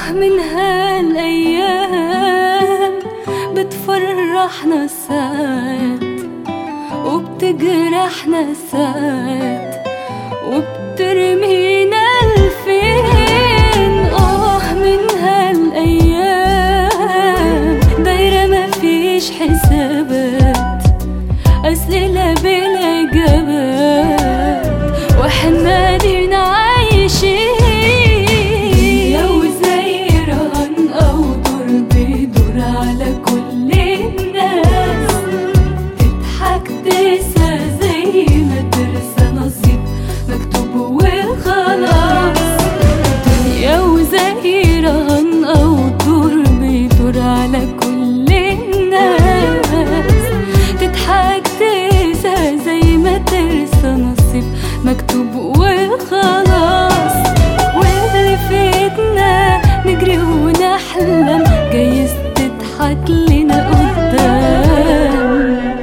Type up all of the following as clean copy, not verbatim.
من هالأيام بتفرحنا ساعات وبتجرحنا ساعات وبترمينا الفين. من هالأيام دايرة ما فيش حسابات، أسئلة بلا إجابات، وإحنا لينا عايشين لو زي رهن أو دور بيدور على كل الناس. تضحك تنسى زي ما ترسى نصيب مكتوب وخلاص. دنيا وزي رهن أو دور بيدور على كل الناس. تضحك تنسى زي ما ترسى نصيب مكتوب وخلاص. واللي فاتنا نجري ونحلم جايز تضحك لنا قدام.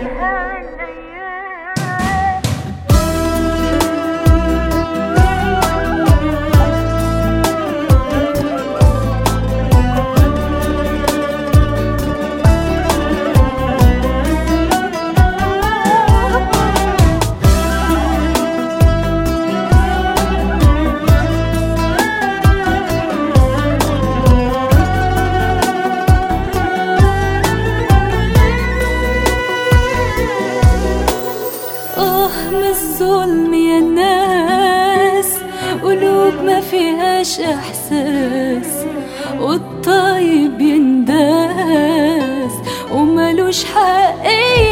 من الظلم يا الناس، قلوب ما فيهاش احساس، والطيب ينداس وملوش حق